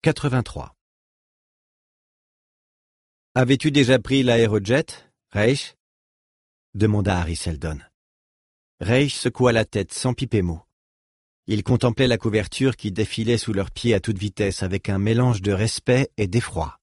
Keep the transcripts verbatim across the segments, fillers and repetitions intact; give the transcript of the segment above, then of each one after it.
quatre-vingt-trois. « Avais-tu déjà pris l'aérojet, Reich ?» demanda Harry Seldon. Reich secoua la tête sans piper mot. Il contemplait la couverture qui défilait sous leurs pieds à toute vitesse avec un mélange de respect et d'effroi.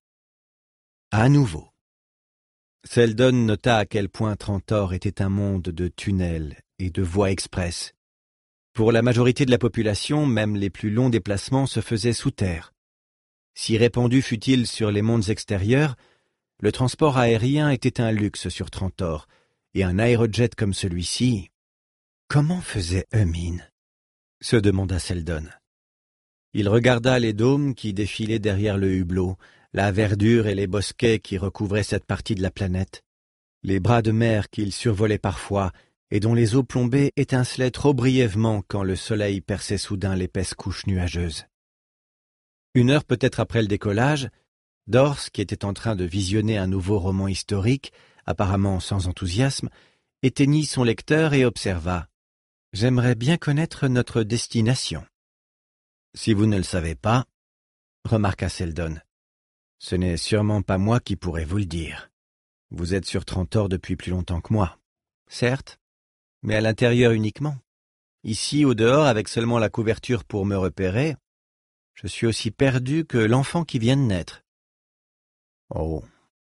À nouveau. Seldon nota à quel point Trantor était un monde de tunnels et de voies express. Pour la majorité de la population, même les plus longs déplacements se faisaient sous terre. Si répandu fût-il sur les mondes extérieurs, le transport aérien était un luxe sur Trantor, et un aérojet comme celui-ci... Comment faisait Eumine ? Se demanda Seldon. Il regarda les dômes qui défilaient derrière le hublot, la verdure et les bosquets qui recouvraient cette partie de la planète, les bras de mer qu'il survolait parfois et dont les eaux plombées étincelaient trop brièvement quand le soleil perçait soudain l'épaisse couche nuageuse. Une heure peut-être après le décollage, Dors, qui était en train de visionner un nouveau roman historique, apparemment sans enthousiasme, éteignit son lecteur et observa. « J'aimerais bien connaître notre destination. »« Si vous ne le savez pas, » remarqua Seldon, « ce n'est sûrement pas moi qui pourrais vous le dire. Vous êtes sur Trantor depuis plus longtemps que moi. Certes, mais à l'intérieur uniquement. Ici, au dehors, avec seulement la couverture pour me repérer, je suis aussi perdu que l'enfant qui vient de naître. » « Oh.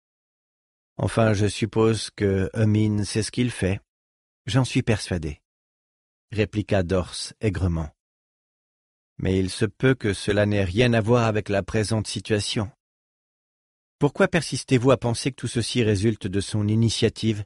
Enfin, je suppose que Eumine sait ce qu'il fait. J'en suis persuadé. » répliqua Dors aigrement. Mais il se peut que cela n'ait rien à voir avec la présente situation. Pourquoi persistez-vous à penser que tout ceci résulte de son initiative?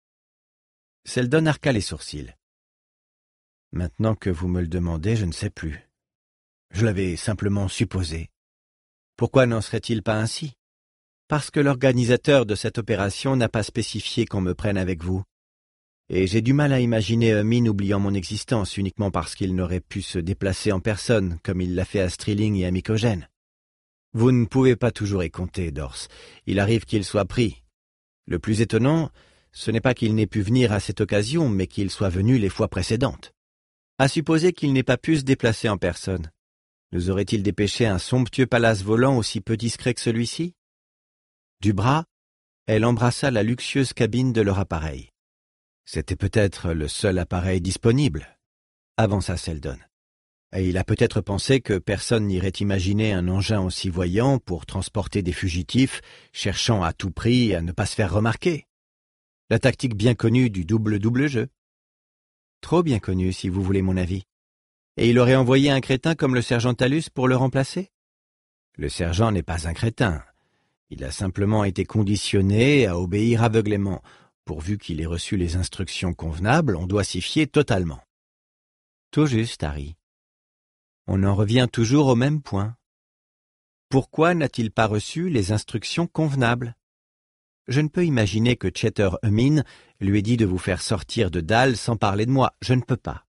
Seldon arqua les sourcils. Maintenant que vous me le demandez, je ne sais plus. Je l'avais simplement supposé. Pourquoi n'en serait-il pas ainsi? Parce que l'organisateur de cette opération n'a pas spécifié qu'on me prenne avec vous. Et j'ai du mal à imaginer Eumine oubliant mon existence uniquement parce qu'il n'aurait pu se déplacer en personne, comme il l'a fait à Strilling et à Mycogène. Vous ne pouvez pas toujours y compter, Dors. Il arrive qu'il soit pris. Le plus étonnant, ce n'est pas qu'il n'ait pu venir à cette occasion, mais qu'il soit venu les fois précédentes. À supposer qu'il n'ait pas pu se déplacer en personne. Nous aurait-il dépêché un somptueux palace volant aussi peu discret que celui-ci? Du bras, elle embrassa la luxueuse cabine de leur appareil. C'était peut-être le seul appareil disponible, avança Seldon. Et il a peut-être pensé que personne n'irait imaginer un engin aussi voyant pour transporter des fugitifs, cherchant à tout prix à ne pas se faire remarquer. La tactique bien connue du double-double jeu. Trop bien connue, si vous voulez mon avis. Et il aurait envoyé un crétin comme le sergent Talus pour le remplacer? Le sergent n'est pas un crétin. Il a simplement été conditionné à obéir aveuglément. Pourvu qu'il ait reçu les instructions convenables, on doit s'y fier totalement. Tout juste, Harry. On en revient toujours au même point. Pourquoi n'a-t-il pas reçu les instructions convenables? Je ne peux imaginer que Chetter Eumine lui ait dit de vous faire sortir de Dal sans parler de moi. Je ne peux pas.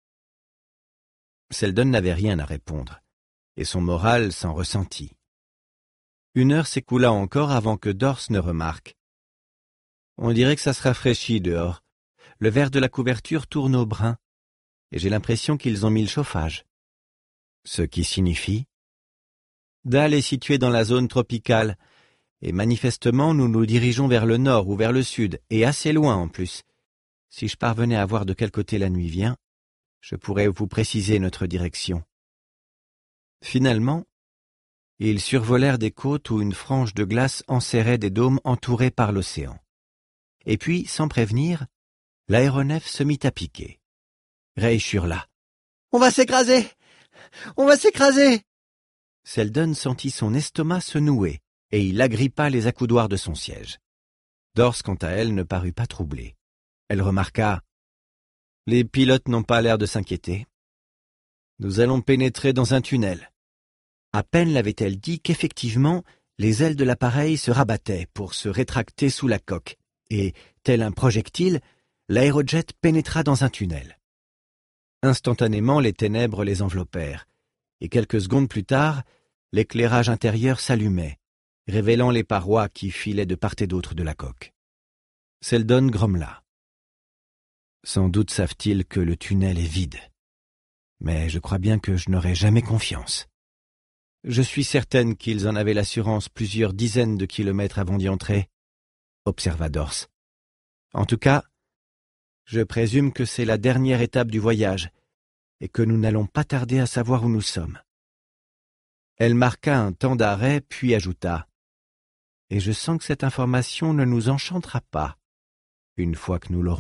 Seldon n'avait rien à répondre, et son moral s'en ressentit. Une heure s'écoula encore avant que Dors ne remarque. On dirait que ça se rafraîchit dehors. Le verre de la couverture tourne au brun, et j'ai l'impression qu'ils ont mis le chauffage. Ce qui signifie? Dal est situé dans la zone tropicale, et manifestement nous nous dirigeons vers le nord ou vers le sud, et assez loin en plus. Si je parvenais à voir de quel côté la nuit vient, je pourrais vous préciser notre direction. Finalement, ils survolèrent des côtes où une frange de glace enserrait des dômes entourés par l'océan. Et puis, sans prévenir, l'aéronef se mit à piquer. Reich hurla. « On va s'écraser! On va s'écraser !» Seldon sentit son estomac se nouer, et il agrippa les accoudoirs de son siège. Dors, quant à elle, ne parut pas troublée. Elle remarqua. « Les pilotes n'ont pas l'air de s'inquiéter. Nous allons pénétrer dans un tunnel. » À peine l'avait-elle dit qu'effectivement, les ailes de l'appareil se rabattaient pour se rétracter sous la coque, et, tel un projectile, l'aérojet pénétra dans un tunnel. Instantanément, les ténèbres les enveloppèrent, et quelques secondes plus tard, l'éclairage intérieur s'allumait, révélant les parois qui filaient de part et d'autre de la coque. Seldon grommela. Sans doute savent-ils que le tunnel est vide. Mais je crois bien que je n'aurai jamais confiance. Je suis certaine qu'ils en avaient l'assurance plusieurs dizaines de kilomètres avant d'y entrer, observa Dors. En tout cas, je présume que c'est la dernière étape du voyage, et que nous n'allons pas tarder à savoir où nous sommes. Elle marqua un temps d'arrêt, puis ajouta « Et je sens que cette information ne nous enchantera pas, une fois que nous l'aurons. »